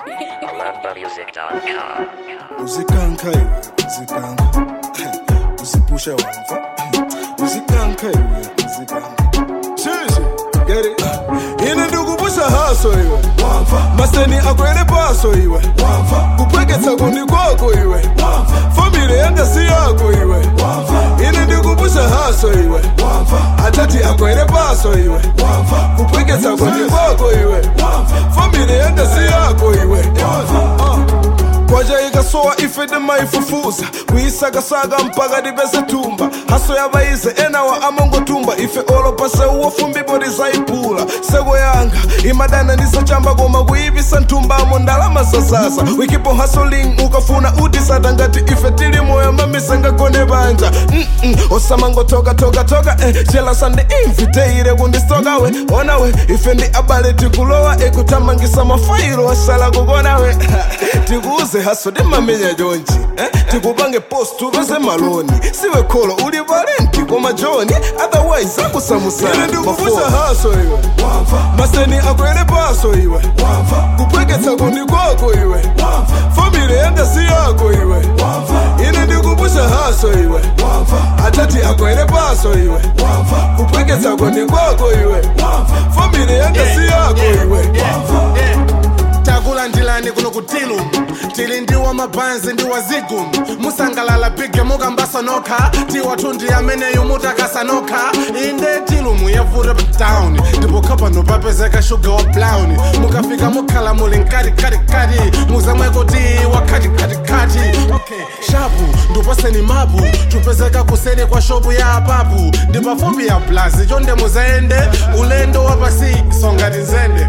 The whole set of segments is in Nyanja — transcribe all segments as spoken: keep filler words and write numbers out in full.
Malamba Music dot com. Uzikanka iwe, uzikanka. Uzipusha wamva. Uzikanka iwe, uzikanka. Shishi, get it? Ine ndikupusha haso iwe. Wamva. Maseni akwele paso iwe. Wamva. Kupeketsa kundi kwako iwe. Wamva. Family yanga si yako iwe. Wamva. Ine ndikupusha haso iwe. Wamva. Atati akwele paso iwe. Wamva. Kupeketsa kundi kwako iwe. Wamva. Family yanga si yako iwe. Wamva. Kwaja ikasoa ife dema ifufuza kuisagasaga mpaka dibese tumba haso yabayize enawa amongo tumba ife olo pase uwo fumbi bodi zaipula sego yanga imadana niso chamba goma kuibisa ntumba mondalama sasasa wikipo hustling ukafuna udisata ngati ife tili moya mamisenga kone banja mm -mm. Osamango toka toka toka eh. Jela sande inviteire kundistoka we ona we ife ndi abale tikulowa ekutamangisa mafairo asala kukona we tikuuze haso di mamenya jonji eh? Tikubange post tuveze maloni siwe kolo uli valenti koma joni otherwise akusamusana ine ndikupusha haso iwe Wamva. Maseni akwele paso iwe Wamva. Kupeketsa kundi kwako iwe Wamva. Family yanga si yako iwe Wamva. Ine ndikupusha haso iwe Wamva. Atati akwele paso iwe Wamva. Kupeketsa kundi kwako iwe Wamva. Family yanga si yako iwe Wamva. Takula ndilani kuno kutilu tili ndiwa mabanzi ndiwa zigum musangalala bige mugambasa noka tiwa tundi amene yumutakasa noka inde tilu muyavuta down ndipo kapa nopapezeka sugar wa brown mukafika mukhala muli nkati kati kati muzamweko tiwa kati kati kati okay shapu ndupaseni mapu tupezeka kuseri kwa shopu ya apapu ndipafumbi ya blazi chonde muzaende ulendo wapasi songati nzende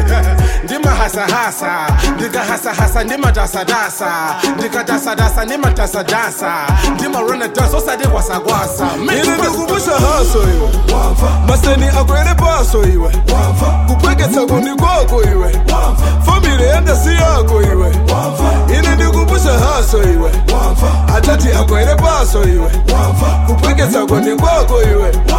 ndima hasa hasa ndika hasa hasa ndima dasa dasa ndika dasa dasa ndima dasa dasa ndima run a dance osade kwasa kwasa ine ndikupusha haso iwe Wamva. Maseni akwele paso iwe Wamva. Kupeketsa kundi kwako iwe Wamva. Family yanga si yako iwe Wamva. Ine ndikupusha haso iwe Wamva. Atati akwele paso iwe Wamva. Kupeketsa kundi kwako iwe